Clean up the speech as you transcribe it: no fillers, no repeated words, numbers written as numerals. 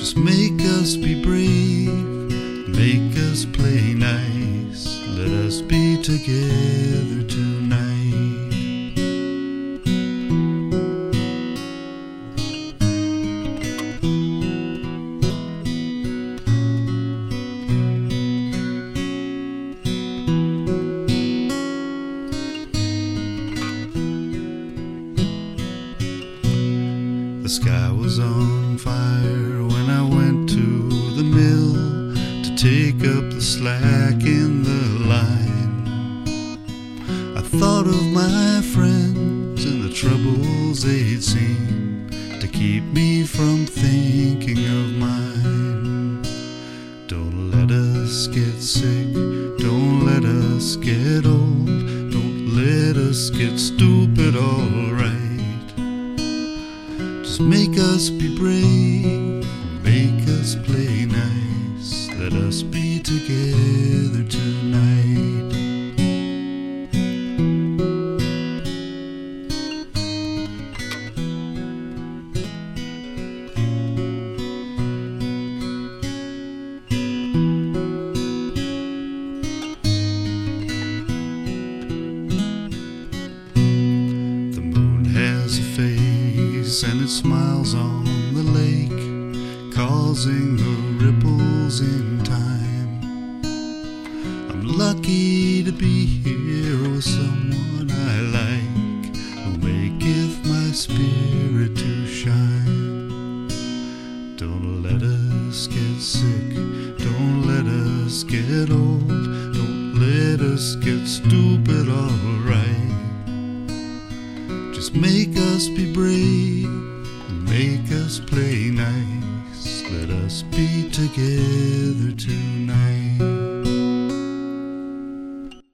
Just make us be brave, make us play nice, let us be together tonight. The sky was on fire when I went to the mill to take up the slack in the line. I thought of my friends and the troubles they'd seen to keep me from thinking of mine. Don't let us get sick, don't let us get old, don't let us get stupid, alright. Just make us be brave, make us play nice, let us be together tonight. The moon has a face and it smiles on the lake, causing the ripples in time. I'm lucky to be here with someone I like, who maketh my spirit to shine. Don't let us get sick, don't let us get old, don't let us get stupid, alright. Just make us be brave,